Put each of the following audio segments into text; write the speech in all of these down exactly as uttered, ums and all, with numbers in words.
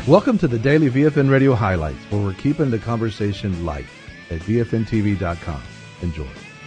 Welcome to the Daily V F N Radio Highlights, where we're keeping the conversation light at V F N T V dot com. Enjoy.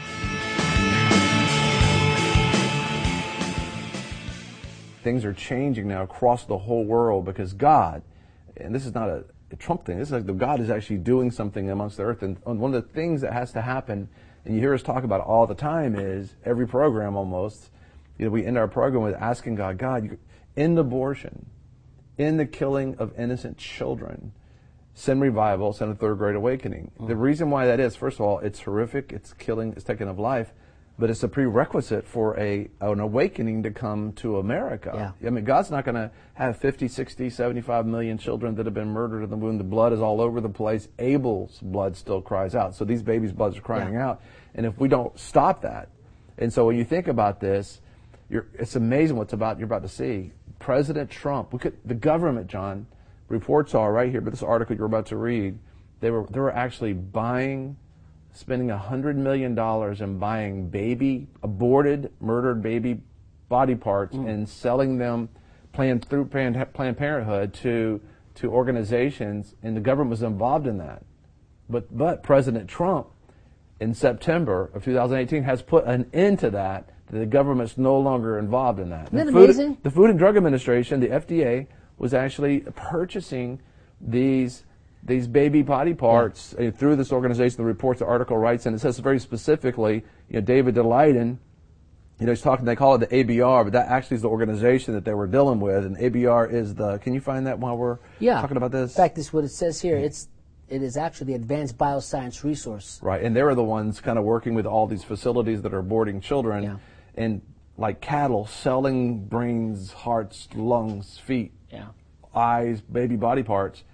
Things are changing now across the whole world because God, and this is not a, a Trump thing, this is like the God is actually doing something amongst the earth. And one of the things that has to happen, and you hear us talk about it all the time, is every program almost, you know, we end our program with asking God, God, you, end abortion, in the killing of innocent children, send revival, send a third great awakening. Mm. The reason why that is, first of all, it's horrific, it's killing, it's taking of life, but it's a prerequisite for a an awakening to come to America. Yeah. I mean, God's not going to have fifty, sixty, seventy-five million children that have been murdered in the womb. The blood is all over the place. Abel's blood still cries out. So these babies' bloods are crying yeah. out. And if we don't stop that, and so when you think about this, you're, it's amazing what's about you're about to see. President Trump, we could, the government, John, reports are right here, but this article you're about to read, they were they were actually buying, spending one hundred million dollars in buying baby, aborted, murdered baby body parts mm. and selling them planned through Planned, Planned Parenthood to to organizations, and the government was involved in that. But but President Trump, in September of two thousand eighteen, has put an end to that. The government's no longer involved in that. Isn't that the Food, amazing? The Food and Drug Administration, the F D A, was actually purchasing these these baby body parts yeah. through this organization. The reports, the article writes, and it says very specifically, you know, David DeLayden, you know, he's talking, they call it the A B R, but that actually is the organization that they were dealing with, and A B R is the, can you find that while we're yeah. talking about this? In fact, this is what it says here. It's It is actually the Advanced Bioscience Resource. Right, and they're the ones kind of working with all these facilities that are aborting children, yeah. and like cattle, selling brains, hearts, lungs, feet, yeah. eyes, baby body parts.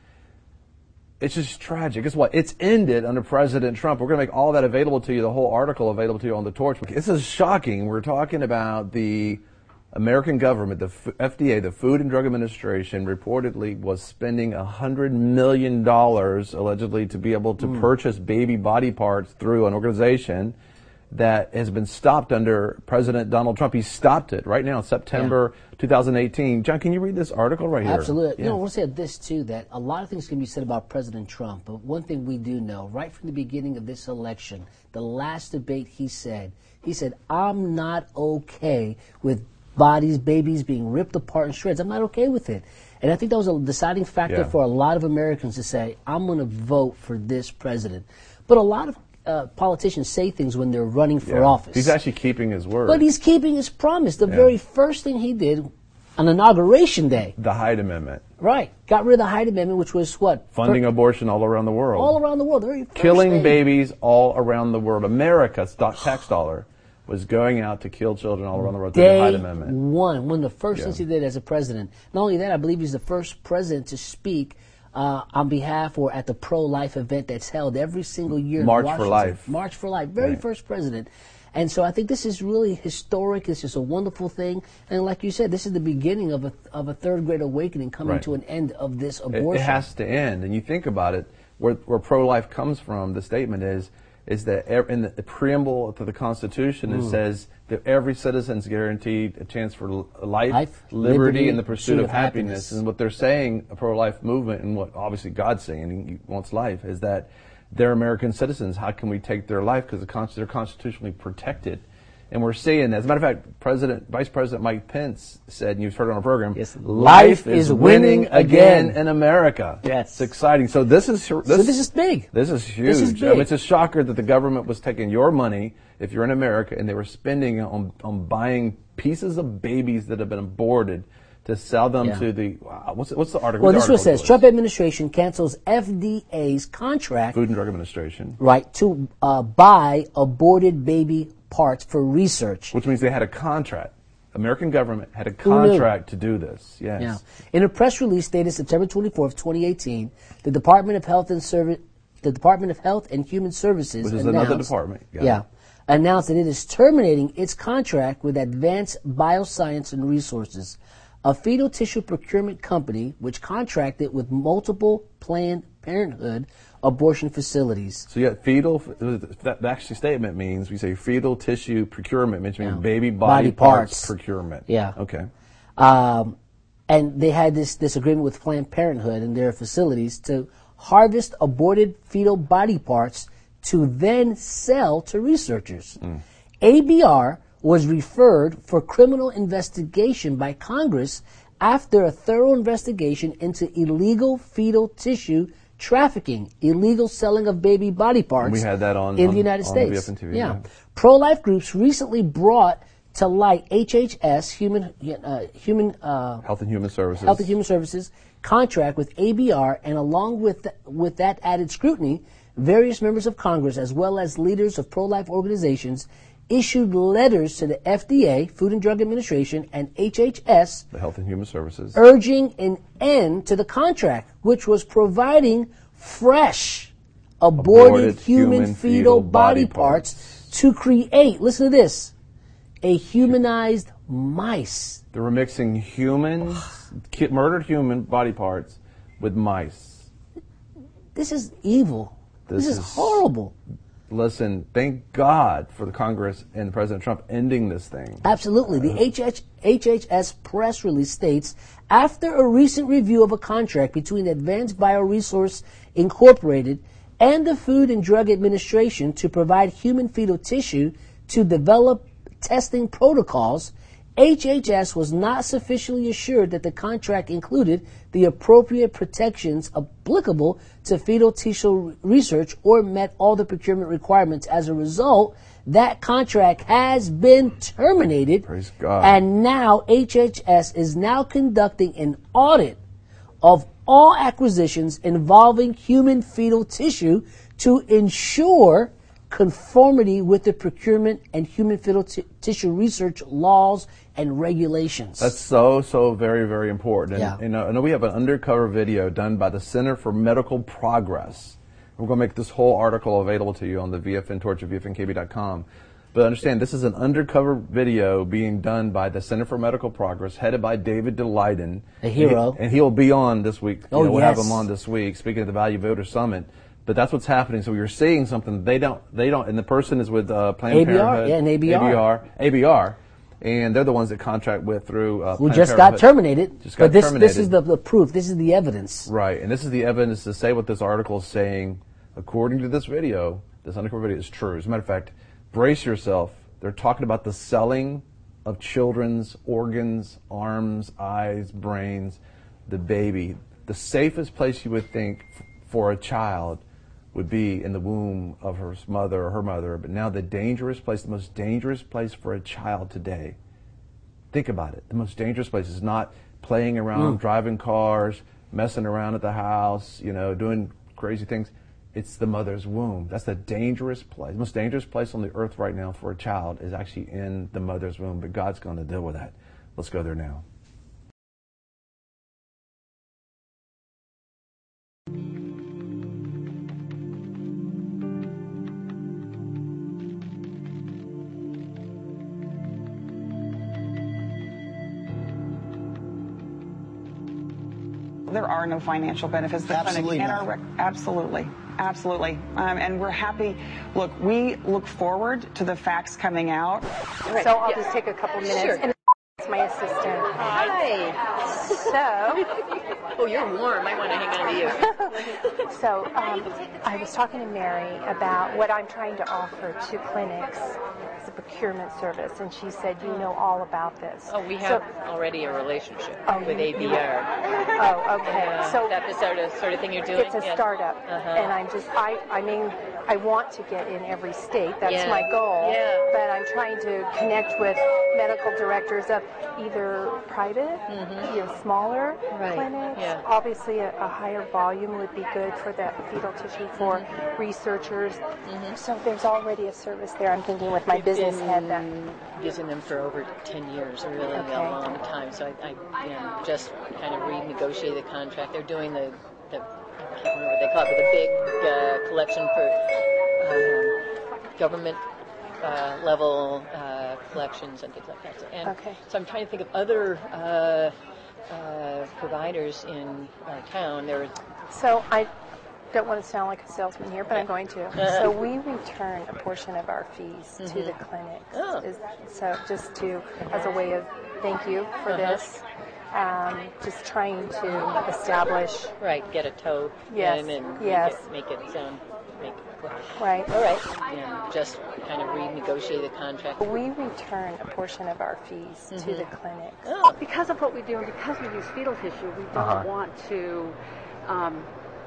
It's just tragic. It's what? It's ended under President Trump. We're going to make all that available to you, the whole article available to you on the Torch. This is shocking. We're talking about the American government, the F D A, the Food and Drug Administration, reportedly was spending one hundred million dollars, allegedly, to be able to mm. purchase baby body parts through an organization that has been stopped under President Donald Trump. He stopped it right now, September yeah. two thousand eighteen. John, can you read this article right here? Absolutely. Yeah. You know, I want to say this, too, that a lot of things can be said about President Trump, but one thing we do know, right from the beginning of this election, the last debate he said, he said, I'm not okay with bodies, babies being ripped apart in shreds. I'm not okay with it. And I think that was a deciding factor yeah. for a lot of Americans to say, I'm going to vote for this president. But a lot of Uh, politicians say things when they're running for yeah. office. He's actually keeping his word. But he's keeping his promise. The yeah. very first thing he did on Inauguration Day. The Hyde Amendment. Right. Got rid of the Hyde Amendment, which was what? Funding For, abortion all around the world. All around the world. The very first Killing thing. babies all around the world. America's tax dollar was going out to kill children all around the world through Day the Hyde Amendment. one. One of the first yeah. things he did as a president. Not only that, I believe he's the first president to speak Uh, on behalf or at the pro-life event that's held every single year March in for Washington. Life. March for Life. Very right. first president. And so I think this is really historic. It's just a wonderful thing. And like you said, this is the beginning of a, of a third great awakening coming right. to an end of this It, abortion. it has to end. And you think about it, where, where pro-life comes from, the statement is, is that ev- in the, the preamble to the Constitution, mm. it says that every citizen is guaranteed a chance for l- life, life, liberty, liberty, and the pursuit of, of happiness. happiness. And what they're saying, a pro-life movement, and what obviously God's saying, He wants life, is that they're American citizens. How can we take their life? Because the con- they're constitutionally protected. And we're seeing that. As a matter of fact, President, Vice President Mike Pence said, and you've heard it on a program, yes, life is winning again in America. Yes. It's exciting. So this is this, so this is big. This is huge. This is big. I mean, it's a shocker that the government was taking your money, if you're in America, and they were spending it on, on buying pieces of babies that have been aborted to sell them yeah. to the, wow, what's, what's the article? Well, What's this the one says, article Trump administration cancels F D A's contract. Food and Drug Administration. Right, to uh, buy aborted baby parts for research. Which means they had a contract. American government had a contract to do this. Yes. Yeah. In a press release dated September twenty-fourth, twenty eighteen, the Department of Health and Service, the Department of Health and Human Services, which is announced, another department. Got yeah, it. announced that it is terminating its contract with Advanced Bioscience and Resources, a fetal tissue procurement company which contracted with multiple Planned Parenthood abortion facilities. So you got fetal, that actually statement means, we say fetal tissue procurement, which means yeah. baby body, body parts. parts procurement. Yeah. Okay. Um, and they had this, this agreement with Planned Parenthood and their facilities to harvest aborted fetal body parts to then sell to researchers. Mm. A B R was referred for criminal investigation by Congress after a thorough investigation into illegal fetal tissue trafficking, illegal selling of baby body parts we had that on, in on, the United on States. V F N T V, yeah. yeah. Pro-life groups recently brought to light H H S, Human uh, Human uh, Health and Human Services, Health and Human Services contract with A B R, and along with th- with that added scrutiny, various members of Congress, as well as leaders of pro-life organizations, issued letters to the F D A, Food and Drug Administration, and H H S, the Health and Human Services, urging an end to the contract, which was providing fresh, aborted, aborted human, human fetal, fetal body, body parts, parts to create, listen to this, a humanized mice. They were mixing humans, murdered human body parts with mice. This is evil. This, this is, is horrible. Listen, thank God for the Congress and President Trump ending this thing. Absolutely. The H H S press release states, after a recent review of a contract between Advanced Bioresource Incorporated and the Food and Drug Administration to provide human fetal tissue to develop testing protocols, H H S was not sufficiently assured that the contract included the appropriate protections applicable to fetal tissue research or met all the procurement requirements. As a result, that contract has been terminated. Praise God. And now H H S is now conducting an audit of all acquisitions involving human fetal tissue to ensure conformity with the procurement and human fetal t- tissue research laws and regulations. That's so, so very, very important. And, yeah. and uh, I know we have an undercover video done by the Center for Medical Progress. We're going to make this whole article available to you on the V F N Torch at V F N K B dot com. But understand, this is an undercover video being done by the Center for Medical Progress, headed by David Daleiden. A hero. And, he, and he'll be on this week. Oh, you know, we'll yes. have him on this week, speaking at the Value Voter Summit. But that's what's happening. So you're seeing something they don't, they don't, and the person is with uh, Planned A B R, Parenthood. yeah, and A B R. A B R, A B R, and they're the ones that contract with through. Uh, Who Planned just Parenthood. got terminated. Just got but this, terminated. this is the, the proof. This is the evidence. Right, and this is the evidence to say what this article is saying. According to this video, this undercover video is true. As a matter of fact, brace yourself. They're talking about the selling of children's organs, arms, eyes, brains, the baby. The safest place you would think f- for a child would be in the womb of her mother or her mother. But now the dangerous place, the most dangerous place for a child today, think about it. The most dangerous place is not playing around, mm. driving cars, messing around at the house, you know, doing crazy things. It's the mother's womb. That's the dangerous place. The most dangerous place on the earth right now for a child is actually in the mother's womb. But God's going to deal with that. Let's go there now. There are no financial benefits. The Absolutely clinic not. and our rec- absolutely, absolutely, um, and we're happy. Look, we look forward to the facts coming out. Right. So I'll yeah. just take a couple minutes. Sure. And it's my assistant. Hi. So. Oh, you're warm. I want to hang on to you. So um, I was talking to Mary about what I'm trying to offer to clinics as a procurement service, and she said, you know all about this. Oh, we have so, already a relationship oh, with you, A B R. Oh, okay. Uh, so that's the sort of, sort of thing you're doing? It's a yes. startup, uh-huh. and I'm just, I, I mean, I want to get in every state. That's yeah. my goal. Yeah. But I'm trying to connect with medical directors of either private, mm-hmm. you know, smaller right. clinics. Yeah. Obviously, a, a higher volume would be good for that fetal tissue for mm-hmm. researchers. Mm-hmm. So there's already a service there. I'm thinking with my We've business been head that using them for over ten years, a really okay. a long time. So I, I you know, just kind of renegotiated the contract. They're doing the, the I can't remember what they call it, but the big uh, collection for um, government uh, level uh, collections and things like that. So, and okay. so I'm trying to think of other uh, uh, providers in our town. There. So I don't want to sound like a salesman here, but I'm going to. Uh-huh. So we return a portion of our fees Mm-hmm. to the clinics. Oh. Is, so just to, as a way of thank you for Uh-huh. this. um, just trying to establish. Right, get a toe Yes, in and yes. make it, make it sound, make it quick. Right. All right, and just kind of renegotiate the contract. We return a portion of our fees Mm-hmm. to the clinics. Oh, Because of what we do and because we use fetal tissue, we don't Uh-huh. want to, um,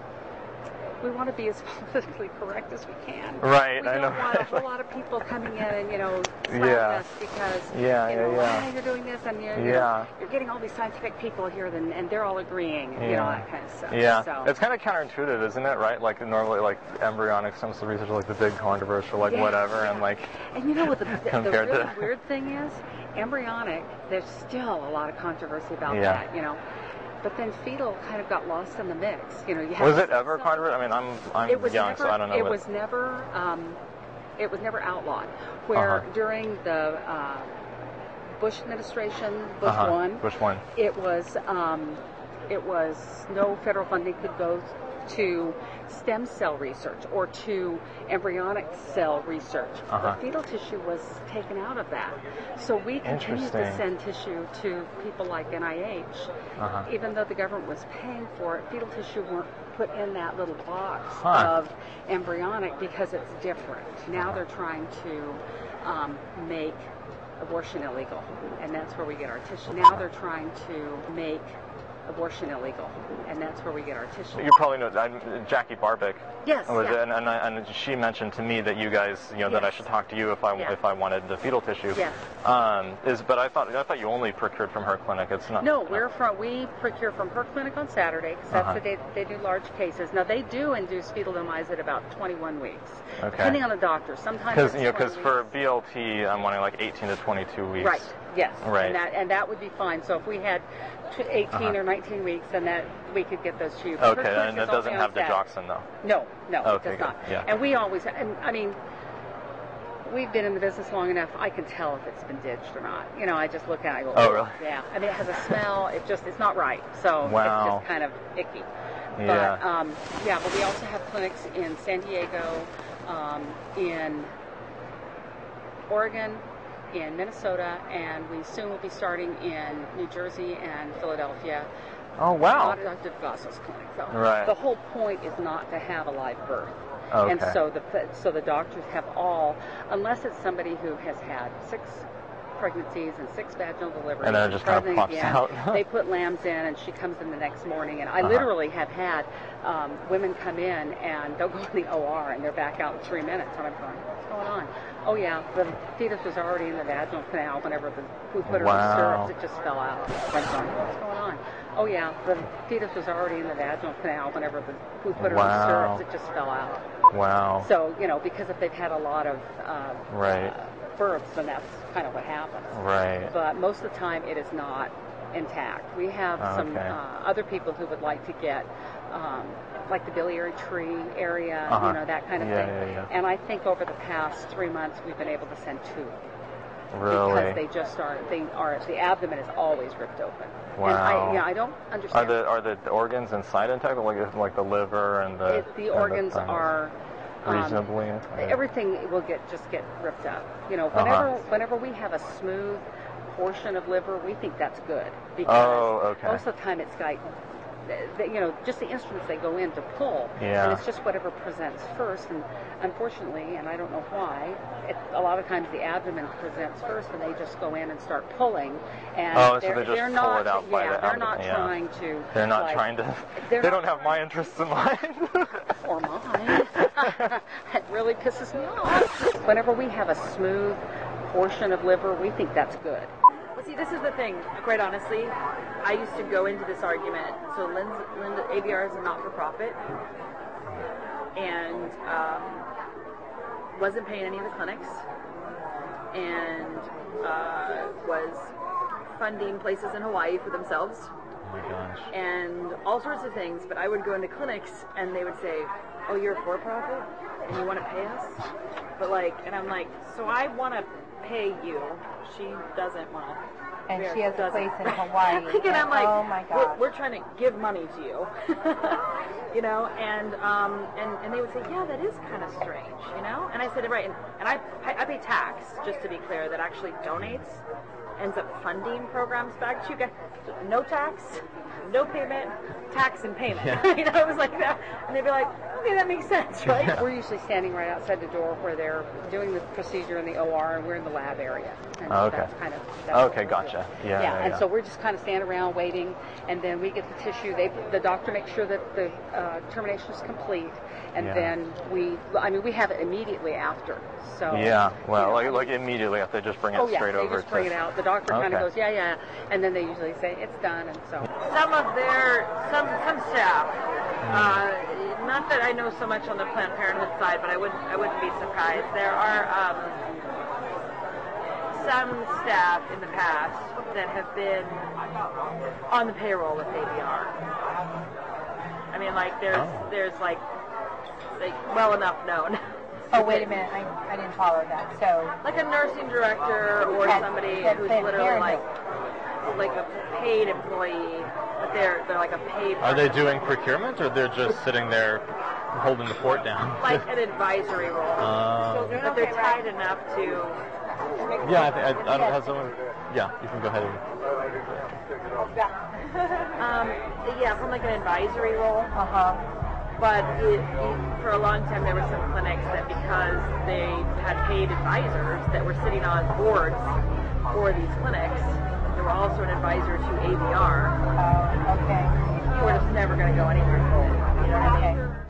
we want to be as politically correct as we can. Right, We I don't know. want a whole lot of people coming in and, you know, slapping Yeah. us because, Yeah, you know, yeah, yeah. "Ah, you're doing this and you're, you Yeah. know, you're getting all these scientific people here and, and they're all agreeing, you know, Yeah. that kind of stuff. Yeah, So, it's kind of counterintuitive, isn't it? Right? Like normally, like embryonic stem cell research, is like the big controversial, like Yeah, whatever, yeah. and like And you know what the, the, the Compared really to- weird thing is? Embryonic, there's still a lot of controversy about Yeah. that, you know. But then fetal kind of got lost in the mix. You know, you have was it ever controversial? I mean, I'm I'm it was young, never, so I don't know. It what, was never. Um, it was never outlawed. Where Uh-huh. during the uh, Bush administration, Bush uh-huh. one, Bush one. it was um, it was no federal funding could go to stem cell research or to embryonic cell research. Uh-huh. The fetal tissue was taken out of that. So we continued to Interesting. send tissue to people like N I H, Uh-huh. even though the government was paying for it. Fetal tissue weren't put in that little box Huh. of embryonic because it's different. Now they're trying to um, make abortion illegal, and that's where we get our tissue. Now they're trying to make abortion illegal, and that's where we get our tissue. You probably know I'm, Jackie Barbick. Yes, Was yeah. it? And, and, I, and she mentioned to me that you guys, you know, that I Yes. should talk to you if I Yeah. if I wanted the fetal tissue. Yes. Um, is but I thought I thought you only procured from her clinic. It's not. No, we're from, we procure from her clinic on Saturday, because that's Uh-huh. the day they do large cases. Now, they do induce fetal demise at about twenty-one weeks, Okay. depending on the doctor. Sometimes Because it's you know, because twenty for weeks. B L T, I'm wanting like eighteen to twenty-two weeks. Right, yes. Right. And that, and that would be fine. So if we had t- eighteen Uh-huh. or nineteen weeks, then that we could get those to you. Okay, Her clinic and is it doesn't only on have Saturday. digoxin though. No, no, Okay, it does good. not. Yeah. And we always, and, I mean, we've been in the business long enough, I can tell if it's been ditched or not. You know, I just look at it, I go, Oh, really? Yeah. I mean, it has a smell, it just, it's not right. So Wow. it's just kind of icky. Yeah. But, um, yeah, but we also have clinics in San Diego, um, in Oregon, in Minnesota, and we soon will be starting in New Jersey and Philadelphia. Oh wow. Not at Doctor DeGrasso's clinic, though. Right. The whole point is not to have a live birth. Okay. And so the so the doctors have all, unless it's somebody who has had six pregnancies and six vaginal deliveries, And then it just kind of pregnant pops again, out. they put lambs in, and she comes in the next morning. And I Uh-huh. literally have had um, women come in and they'll go in the O R and they're back out in three minutes. And I'm going, what's going on? Oh yeah, the fetus was already in the vaginal canal whenever the, we put her Wow. in syrups. It just fell out. I'm going, what's going on? Oh yeah, the fetus was already in the vaginal canal whenever the, we put her Wow. in syrups. It just fell out. Wow. So, you know, because if they've had a lot of uh, Right. uh, births, then that's kind of what happens. Right. But most of the time, it is not intact. We have Oh, some okay. uh, other people who would like to get, um, like the biliary tree area, Uh-huh. you know, that kind of Yeah, thing. yeah, yeah. And I think over the past three months, we've been able to send two. Really. Because they just are, they are, the abdomen is always ripped open. And Wow. I, yeah, I don't Are understand. the are the organs inside intact, like like the liver and the It, the and organs thymus? are um, reasonably uh, everything will get just get ripped up. You know, Uh-huh. whenever whenever we have a smooth portion of liver, we think that's good because Oh, okay. most of the time it's like the, the, you know, just the instruments they go in to pull, Yeah. and it's just whatever presents first. And unfortunately, and I don't know why, it, a lot of times the abdomen presents first, and they just go in and start pulling. And Oh, so they're, they just they're pull not, it out by yeah, the they're abdomen, not yeah. trying to. They're not like, trying to. they're They not don't have my interests in mind. or mine. It really pisses me off. Whenever we have a smooth portion of liver, we think that's good. Well, see, this is the thing. Quite honestly, I used to go into this argument. So, Linda, Linda A B R is a not-for-profit, and um, wasn't paying any of the clinics, and uh, was funding places in Hawaii for themselves, Oh my gosh. and all sorts of things. But I would go into clinics, and they would say, "Oh, you're a for-profit, and you want to pay us?" But like, and I'm like, so I want to pay you. She doesn't want to. And she has a place in Hawaii. and I'm like, oh my we're, gosh. we're trying to give money to you, you know, and um, and and they would say, yeah, that is kind of strange, you know. And I said, right, and, and I I pay tax, just to be clear, that actually donates ends up funding programs back to you guys. No tax, no payment, tax and payment. Yeah. You know, it was like that. And they'd be like, okay, that makes sense, right? Yeah. We're usually standing right outside the door where they're doing the procedure in the O R, and we're in the lab area. And Oh, okay. That's kind of, that's Okay, gotcha. Yeah, Yeah, yeah, and yeah. so we're just kind of standing around waiting, and then we get the tissue. They, the doctor makes sure that the uh, termination is complete, and Yeah. then we, I mean, we have it immediately after. So Yeah, well, you know, like, like immediately if they just bring it oh yeah, straight they over just bring to... it out. The doctor kind of Okay. goes, yeah, yeah, and then they usually say it's done, and so. Some of their, some some staff, uh, not that I know so much on the Planned Parenthood side, but I wouldn't I wouldn't be surprised. There are um, some staff in the past that have been on the payroll with A B R. I mean, like there's Oh. there's like like well enough known. Oh, wait a minute. I, I didn't follow that. So, Like a nursing director or At- somebody at who's Planned literally like Parenthood. like a paid employee, but they're they're like a paid. Are they doing procurement, or they're just sitting there holding the fort down? like an advisory role? Uh, But they're tied enough to. yeah, I, think I, I don't have someone... Yeah, you can go ahead and... Um, yeah, from like an advisory role. uh huh. But it, it, for a long time, there were some clinics that because they had paid advisors that were sitting on boards for these clinics, they were also an advisor to A B R. Oh, okay. You were just never going to go anywhere with it. You know what I mean? Okay.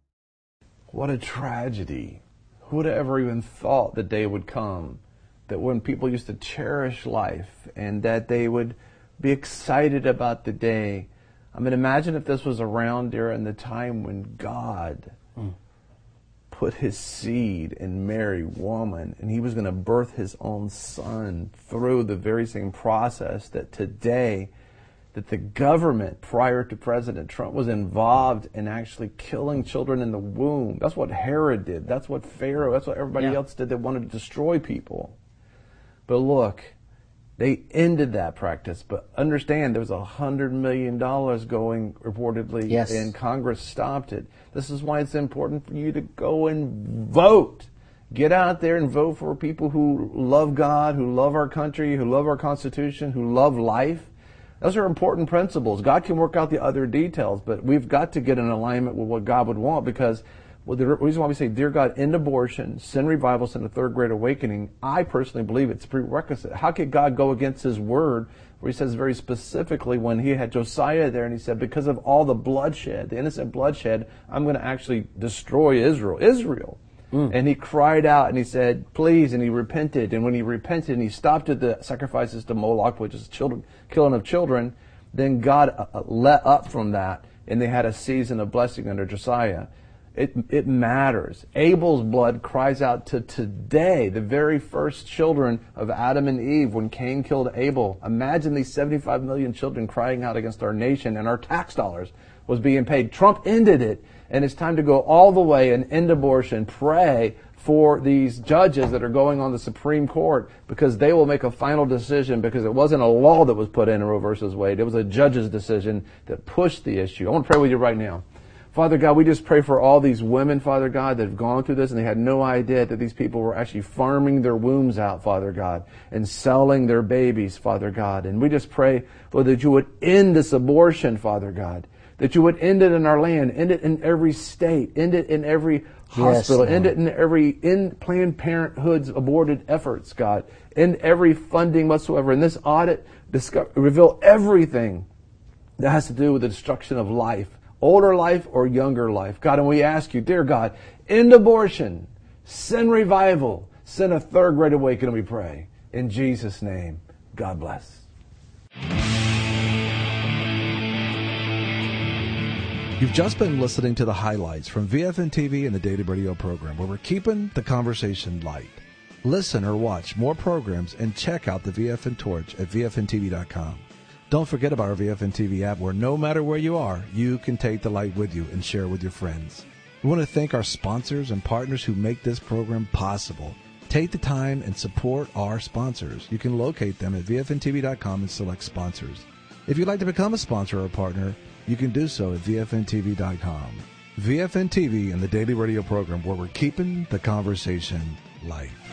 What a tragedy. Who would have ever even thought the day would come that when people used to cherish life and that they would be excited about the day. I mean, imagine if this was around during the time when God mm. put his seed in Mary, woman, and he was going to birth his own son through the very same process that today, that the government prior to President Trump was involved in actually killing children in the womb. That's what Herod did. That's what Pharaoh, that's what everybody Yeah. else did that wanted to destroy people. But look, they ended that practice, but understand there was a hundred million dollars going reportedly, Yes. and Congress stopped it. This is why it's important for you to go and vote. Get out there and vote for people who love God, who love our country, who love our Constitution, who love life. Those are important principles. God can work out the other details, but we've got to get in alignment with what God would want, because well, the reason why we say, dear God, end abortion, send revival, send a third great awakening, I personally believe it's a prerequisite. How could God go against his word, where he says very specifically when he had Josiah there and he said, because of all the bloodshed, the innocent bloodshed, I'm going to actually destroy Israel. Israel. Mm. And he cried out and he said, please, and he repented. And when he repented and he stopped at the sacrifices to Moloch, which is children, killing of children, then God uh, let up from that, and they had a season of blessing under Josiah. It, it matters. Abel's blood cries out to today, the very first children of Adam and Eve when Cain killed Abel. Imagine these seventy-five million children crying out against our nation, and our tax dollars was being paid. Trump ended it, and it's time to go all the way and end abortion. Pray for these judges that are going on the Supreme Court, because they will make a final decision, because it wasn't a law that was put in Roe versus Wade. It was a judge's decision that pushed the issue. I want to pray with you right now. Father God, we just pray for all these women, Father God, that have gone through this and they had no idea that these people were actually farming their wombs out, Father God, and selling their babies, Father God. And we just pray, Lord, that you would end this abortion, Father God, that you would end it in our land, end it in every state, end it in every hospital, Yes, end it in every, in Planned Parenthood's aborted efforts, God, end every funding whatsoever. In this audit, discover, reveal everything that has to do with the destruction of life. Older life or younger life. God, and we ask you, dear God, end abortion, send revival, send a third great awakening, we pray. In Jesus' name, God bless. You've just been listening to the highlights from V F N T V and the Daily Radio program, where we're keeping the conversation light. Listen or watch more programs and check out the V F N Torch at V F N T V dot com. Don't forget about our V F N T V app, where no matter where you are, you can take the light with you and share with your friends. We want to thank our sponsors and partners who make this program possible. Take the time and support our sponsors. You can locate them at V F N T V dot com and select sponsors. If you'd like to become a sponsor or a partner, you can do so at V F N T V dot com. V F N T V and the Daily Radio program, where we're keeping the conversation light.